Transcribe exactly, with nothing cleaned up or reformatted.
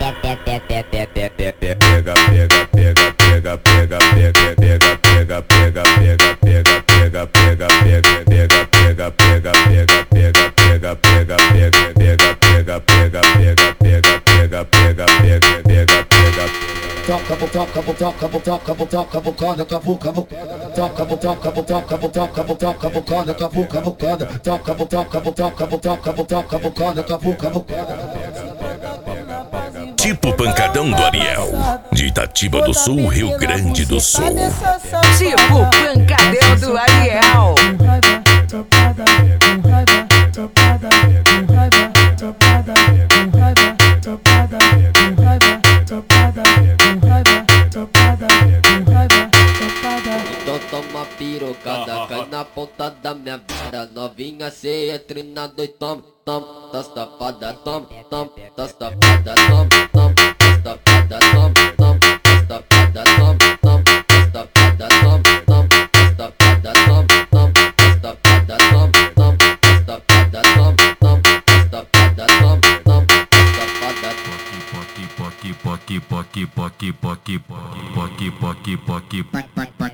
Toca, toca, toca, toca, toca, bocada, cavu, cavu. Toca, toca, toca, toca, toca, bocada, cavu, cavu. Toca, toca, toca, toca, toca, bocada, cavu, cavu. Tipo Pancadão do Ariel, de Itatiba do Sul, Rio Grande do Sul. Tipo Pancadão do Ariel. Topada, com raiva, topada, com raiva, topada, com raiva, topada, com raiva, topada, com raiva, topada, com raiva, topada. Então toma pirocada, cai na ponta da minha vara. Novinha, cê entre na dois, toma, toma, tá safada, toma, toma, tá safada, toma, toma, tá safada, toma, toma, tá safada, toma, toma, tá safada, toma, toma, tá safada, toma, toma, tá safada, toma, toma, tá safada, toma, toma, tá safada, toma, toma, tá safada. Poque, poque, poque, poque, poque, poque, poque, poque, poque, poque, poque.